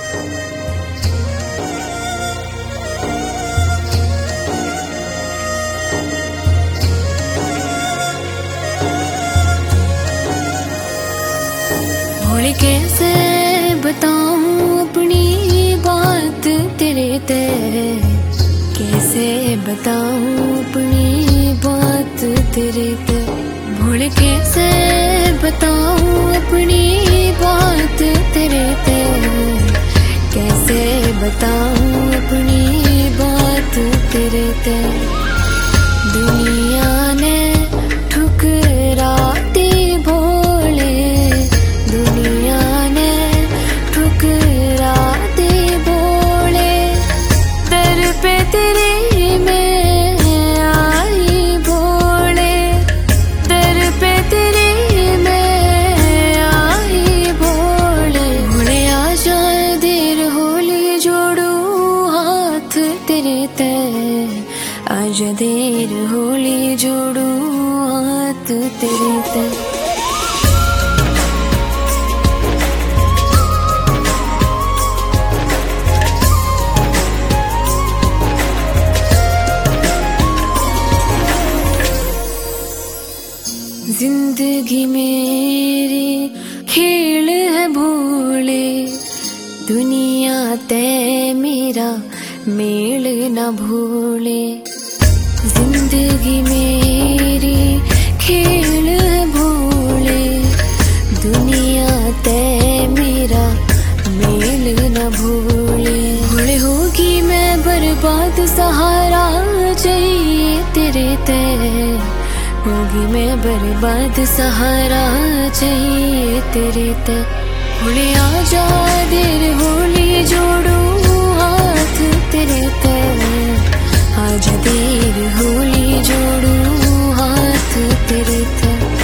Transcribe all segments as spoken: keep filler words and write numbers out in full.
भोले कैसे बताऊं अपनी बात तेरे ते, कैसे बताऊं अपनी बात तेरे ते। भोले कैसे बताऊं अपनी बात तेरे ते, कैसे बताऊं अपनी बात तेरे ते। दुनिया ने ठुकरा दी भोले, दुनिया ने ठुकरा दी भोले, दर पे तेरे मैं आई भोले, दर पे तेरे मैं आई भोले। भोले आजा देर होली जोड़ू हाथ तेरे ते, आजा देर होली जोड़ू हाथ तेरे ते। जिंदगी मेरी खेल है भोले, दुनिया ते मेरा मेल न भूले। जिंदगी मेरी खेल है भोले, दुनिया ते मेरा मेल न भूले। भोले होगी मैं बर्बाद सहारा चाहिए तेरे ते, होगी मैं बर्बाद सहारा चाहिए तेरे ते। भोले आजा देर होली जोड़ू हाथ तेरे ते, आजा देर होली जोड़ू हाथ तेरे ते।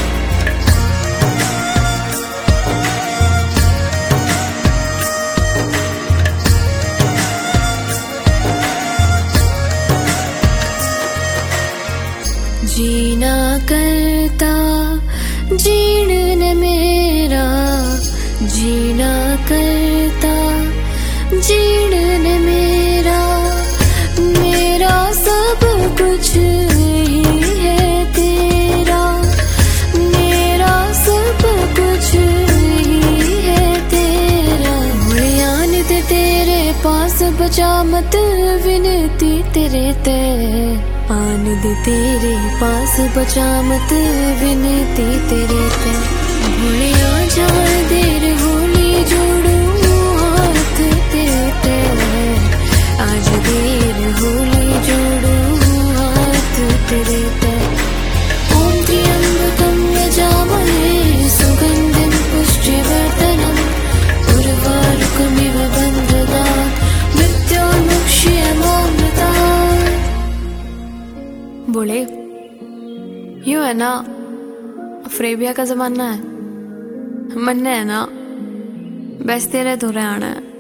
जीना करता जीण ने मेरा, जीना करता जीण ने मेरा, मेरा सब कुछ ही है तेरा, मेरा सब कुछ ही है तेरा। भोले आन दे तेरे पास बचा मत विनती तेरे ते, आन दे तेरे पास बचा मत विनती तेरे ते। भोले आजा देर होली जोड़ू हाथ तेरे ते, आज देर होली जोड़ू हाथ तेरे ते। ओम त्र्यंबकं यजामहे सुगंधिं पुष्टिवर्धनम्, उर्वारुकमिव बन्धनात् मृत्योर्मुक्षीयमामृतात्। बोले यूं है ना, अफ्रेबिया का जमाना है, मन्ने है ना बेचते रहे तो रहना है।